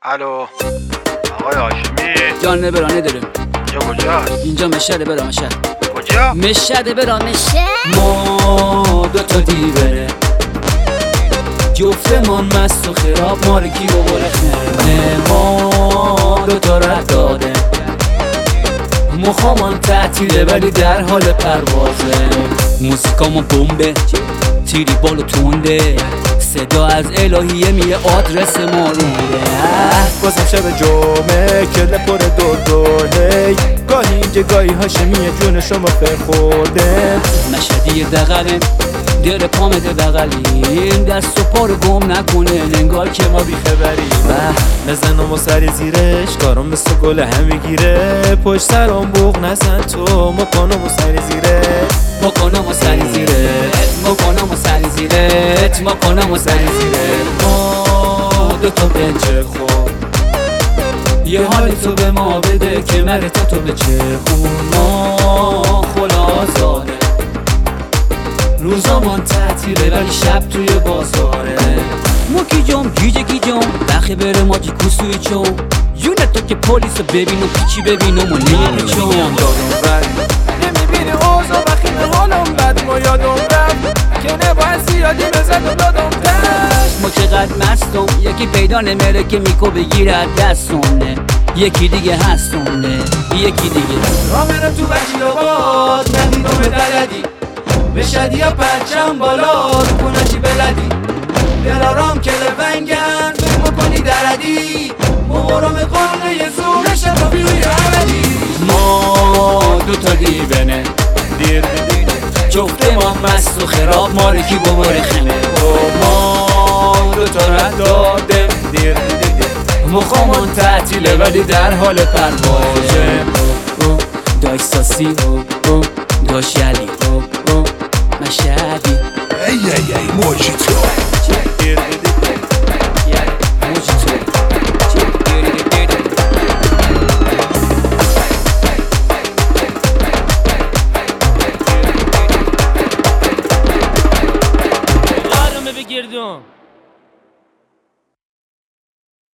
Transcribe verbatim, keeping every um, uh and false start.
الو آقای هاشمی جان برانه داریم. اینجا کجاست؟ اینجا مشهد برا مشهد. کجا؟ مشهد برا مشهد. ما دو تا دیوره جفتمان مست و خراب مالکی و برخنه. ما دو تا رد داده مخامان تعطیله ولی در حال پروازه. موسیقامون بمبه تیری بالو تونده صدا از الهیه میه آدرس ما رونده. بازم شب جمعه کله پر دور دوره گاهی اینجا گاهی هاشمیه جون شما فرخورده. مشهدی دقله دل پامده بغلیم دست و پا رو گم نکنه انگار که ما بیخبریم. نزنم و سری زیرش کارم مثل گل هم میگیره پشت سرم بوق نزن تو مکنم و سری زیرش مکنم و سری زیرت مکنم و سری زیرت مکنم و سری زیرت. ما دوتا بنچه خوب یه حالی تو به ما بده که مره تا تو به چه خون. ما خلاصاده روزامان تعطیله ولی شب توی بازاره. ما گیجم گیجه گیجم بخی بره ماجی کسوی چون یونه تو که پولیس رو ببین و پیچی ببینم و نمیچون دادم بر نمیبینی اوزا بخی به حالم بد ما یادم رفت که نباید زیادی بزد و دادم دست. ما چقدر مستم یکی پیدا نمیره که میکو بگیره دستونه یکی دیگه هستونه یکی دیگه را میرم تو بچی آباد ندیدم به دردی مشهدی یا پرچم بالا رو کنشی بلدی دلارام که لفنگن فکر کنی دردی مبارم قانه یه زورش رو بیوی عملی. ما دوتا دیوانه دیر دیر جفته ما مست و خراب مالکی بباره خمه. ما دوتا رد داده دیر دیر مخامان تعطیله ولی در حال پروازه. داش ساسی داش یلی مشهدی ای ای ای موجیتو دیر دیر بگردم